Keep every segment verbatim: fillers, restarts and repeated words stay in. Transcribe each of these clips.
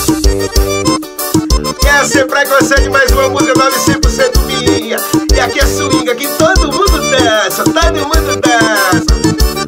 Quer ser preconceito, mais uma música nove cinco por cento minha. E aqui é swing, aqui todo mundo dança, todo mundo dança.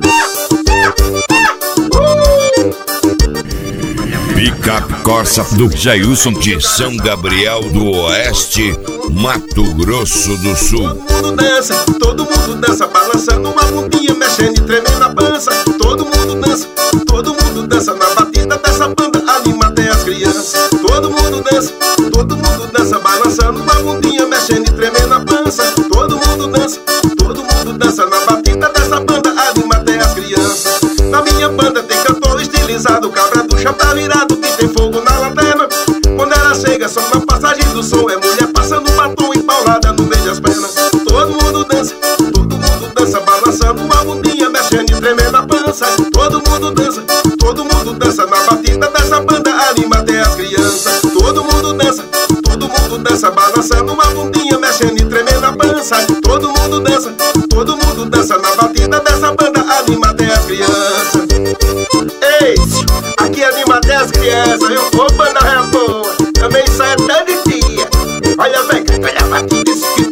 Picape Corsa do Jailson de São Gabriel do Oeste, Mato Grosso do Sul. Todo mundo dança, todo mundo dança, balançando uma bundinha, mexendo e tremendo a pança. Todo mundo dança, todo mundo dança, na batida dessa banda anima até as crianças. Todo mundo dança, todo mundo dança, balançando uma bundinha, mexendo e tremendo a pança. Todo mundo dança, todo mundo dança, na batida dessa banda anima até as crianças. Na minha banda tem cantor estilizado, cabra do chapéu virado que tem fogo na lanterna. Quando ela chega só na passagem do som, é mulher passando batom e paulada no meio das pernas. Todo mundo dança, todo mundo dança, balançando uma bundinha, mexendo e tremendo a pança. Todo mundo dança, todo mundo dança, na batida dessa banda anima até as crianças. Todo mundo dança, todo mundo dança, balançando uma bundinha, mexendo e tremendo a pança. Todo mundo dança, todo mundo dança, na batida dessa banda anima até as crianças. Ei, aqui anima até as crianças, viu? Ô, banda é boa, também sai todo dia. Olha, vem, olha a batida.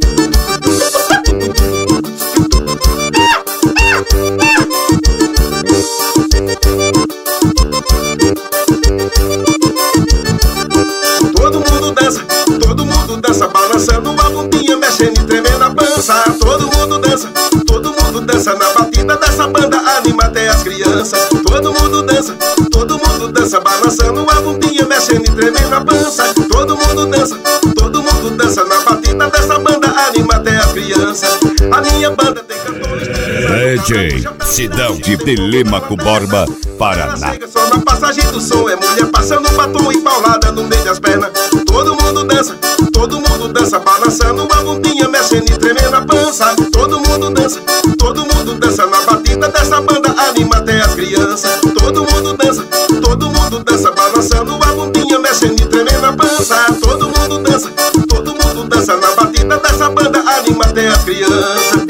Todo mundo dança, todo mundo dança, balançando uma bundinha, mexendo e tremendo a pança. Todo mundo dança, todo mundo dança, na batida dessa banda anima até as crianças. Todo mundo dança, todo mundo dança, balançando uma bundinha, mexendo e tremendo a pança. Todo mundo dança, todo mundo dança, na batida dessa banda anima até as crianças. A minha banda tem cantores. D J Sidão de Telêmaco Borba, Paraná. Chega só na passagem do som, é mulher passando batom e paulada no meio das pernas. Todo mundo dança, todo mundo dança, balançando uma bundinha, mexendo e tremendo a pança. Todo mundo dança, todo mundo dança, na batida dessa banda anima até as crianças. Todo mundo dança, todo mundo dança, balançando uma bundinha, mexendo e tremendo a pança. Todo mundo dança, todo mundo dança, na batida dessa banda anima até as crianças.